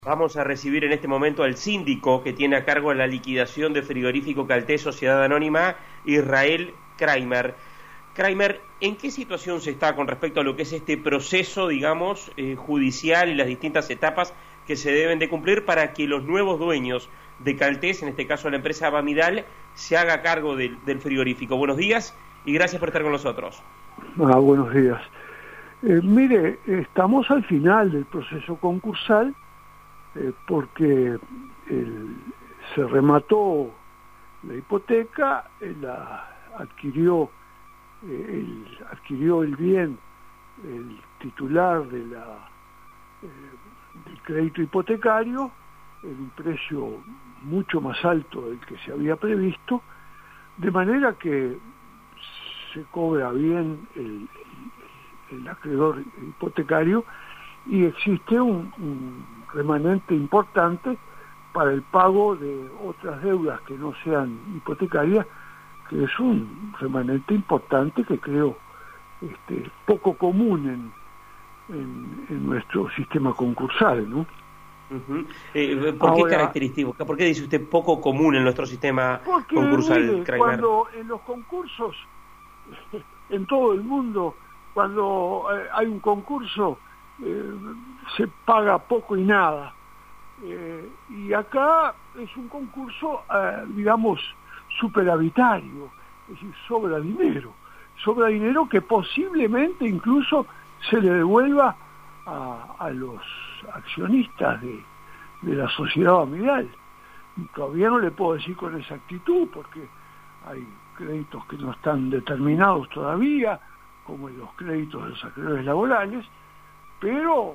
Vamos a recibir en este momento al síndico que tiene a cargo la liquidación de Frigorífico Caltés Sociedad Anónima, Israel Kramer. Kramer, ¿en qué situación se está con respecto a lo que es este proceso, digamos, judicial y las distintas etapas que se deben de cumplir para que los nuevos dueños de Caltés, en este caso la empresa Bamidal, se haga cargo del frigorífico? Buenos días y gracias por estar con nosotros. Buenos días. Mire, estamos al final del proceso concursal porque se remató la hipoteca, adquirió el bien el titular del crédito hipotecario en un precio mucho más alto del que se había previsto, de manera que se cobra bien el acreedor hipotecario y existe un remanente importante para el pago de otras deudas que no sean hipotecarias, que es un remanente importante que creo poco común en nuestro sistema concursal, ¿no? ¿Por qué característico? ¿Por qué dice usted poco común en nuestro sistema concursal? Mire, cuando en los concursos en todo el mundo, cuando hay un concurso, se paga poco y nada. Y acá es un concurso, digamos, superavitario, es decir, sobra dinero que posiblemente incluso se le devuelva a los accionistas de la sociedad Bamidal. Todavía no le puedo decir con exactitud porque hay créditos que no están determinados todavía, como los créditos de los acreedores laborales, pero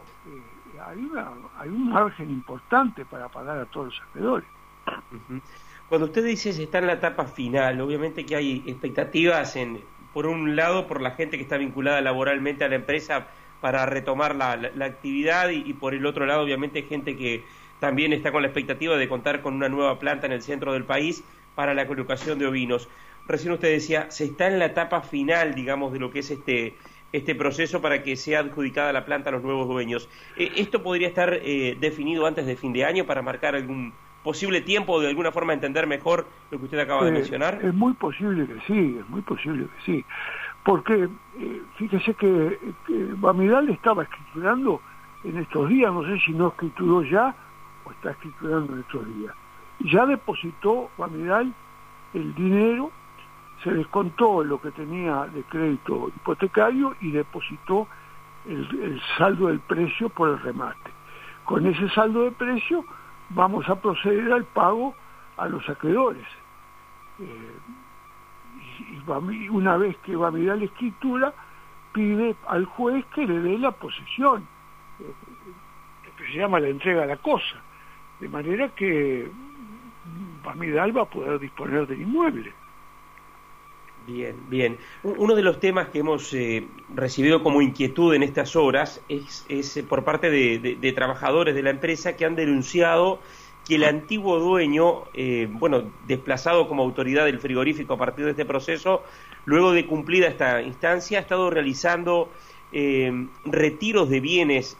hay un margen importante para pagar a todos los acreedores. Cuando usted dice se está en la etapa final, obviamente que hay expectativas por un lado por la gente que está vinculada laboralmente a la empresa para retomar la actividad y por el otro lado obviamente gente que también está con la expectativa de contar con una nueva planta en el centro del país para la colocación de ovinos. Recién usted decía, se está en la etapa final, digamos, de lo que es este proceso para que sea adjudicada la planta a los nuevos dueños. ¿Esto podría estar definido antes de fin de año para marcar algún posible tiempo o de alguna forma entender mejor lo que usted acaba de mencionar? Es muy posible que sí, porque fíjese que Bamidal estaba escriturando en estos días, no sé si no escrituró ya o está escriturando en estos días. Ya depositó Bamidal el dinero, se descontó lo que tenía de crédito hipotecario y depositó el saldo del precio por el remate. Con ese saldo de precio vamos a proceder al pago a los acreedores. Y una vez que Bamidal escritura, pide al juez que le dé la posesión, lo que se llama la entrega de la cosa, de manera que Bamidal va a poder disponer del inmueble. Bien. Uno de los temas que hemos recibido como inquietud en estas horas es por parte de trabajadores de la empresa que han denunciado que el antiguo dueño, desplazado como autoridad del frigorífico a partir de este proceso, luego de cumplida esta instancia, ha estado realizando retiros de bienes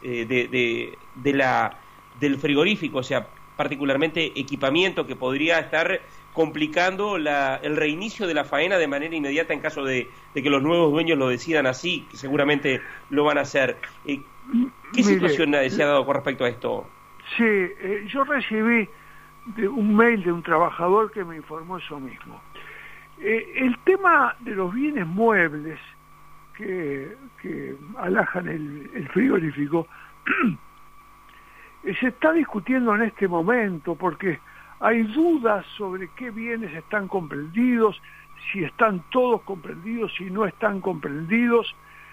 del frigorífico, o sea, particularmente equipamiento que podría estar complicando el reinicio de la faena de manera inmediata en caso de que los nuevos dueños lo decidan así, que seguramente lo van a hacer. ¿Qué situación se ha dado con respecto a esto? Sí, yo recibí un mail de un trabajador que me informó eso mismo. El tema de los bienes muebles que alajan el frigorífico se está discutiendo en este momento porque hay dudas sobre qué bienes están comprendidos, si están todos comprendidos, si no están comprendidos,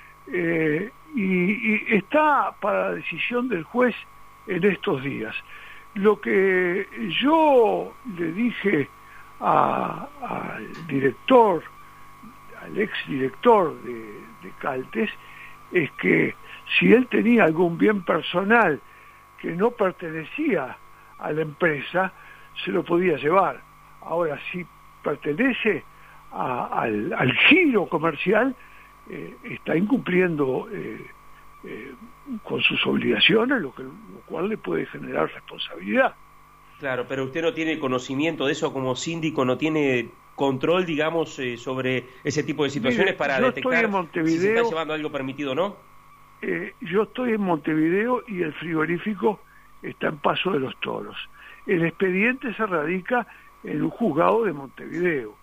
y está para la decisión del juez en estos días. Lo que yo le dije al director, al exdirector de Caltés, es que si él tenía algún bien personal que no pertenecía a la empresa, se lo podía llevar. Ahora, si pertenece al giro comercial, está incumpliendo con sus obligaciones, lo cual le puede generar responsabilidad. Claro, pero usted no tiene conocimiento de eso como síndico, no tiene control, digamos, sobre ese tipo de situaciones. Mire, para detectar si se está llevando algo permitido o no. Yo estoy en Montevideo y el frigorífico está en Paso de los Toros. El expediente se radica en un juzgado de Montevideo.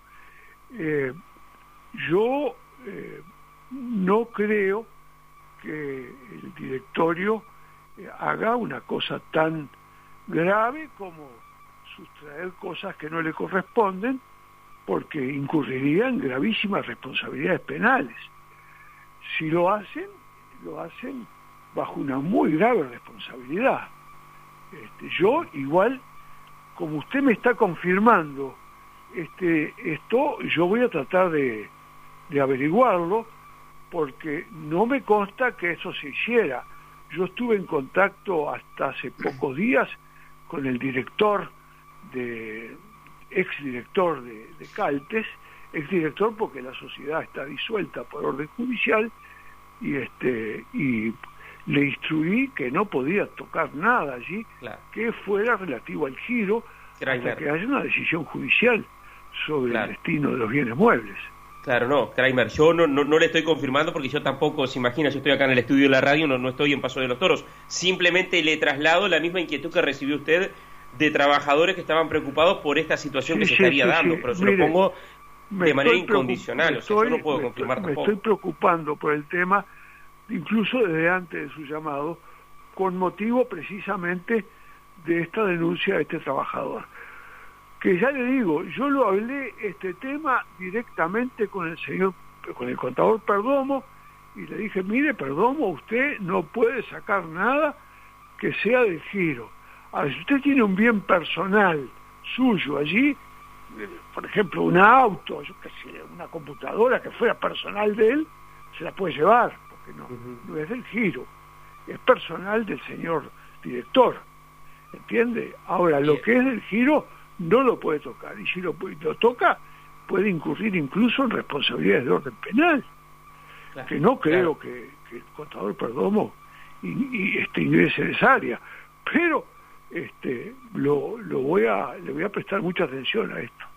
Yo no creo que el directorio haga una cosa tan grave como sustraer cosas que no le corresponden, porque incurriría en gravísimas responsabilidades penales. Si lo hacen bajo una muy grave responsabilidad. Yo igual, como usted me está confirmando esto, yo voy a tratar de averiguarlo, porque no me consta que eso se hiciera. Yo estuve en contacto hasta hace pocos días con el exdirector de Caltes, exdirector porque la sociedad está disuelta por orden judicial, y le instruí que no podía tocar nada allí, claro, que fuera relativo al giro, hasta que haya una decisión judicial sobre, claro, el destino de los bienes muebles. Claro, no, Kramer, yo no le estoy confirmando, porque yo tampoco, se imagina, yo estoy acá en el estudio de la radio, no estoy en Paso de los Toros. Simplemente le traslado la misma inquietud que recibió usted de trabajadores que estaban preocupados por esta situación que se estaría dando, pero se lo pongo de manera incondicional, o sea, yo no puedo confirmar tampoco. Me estoy preocupando por el tema, incluso desde antes de su llamado, con motivo precisamente de esta denuncia de este trabajador. Que ya le digo, yo lo hablé este tema directamente con el contador Perdomo, y le dije, mire, Perdomo, usted no puede sacar nada que sea del giro. Ahora, si usted tiene un bien personal suyo allí, por ejemplo, un auto, yo qué sé, una computadora que fuera personal de él, se la puede llevar, porque no es del giro, es personal del señor director, ¿entiende? Ahora, lo que es del giro no lo puede tocar, y si lo toca, puede incurrir incluso en responsabilidades de orden penal, claro, que no creo, claro, que el contador Perdomo ingrese en esa área, pero le voy a prestar mucha atención a esto.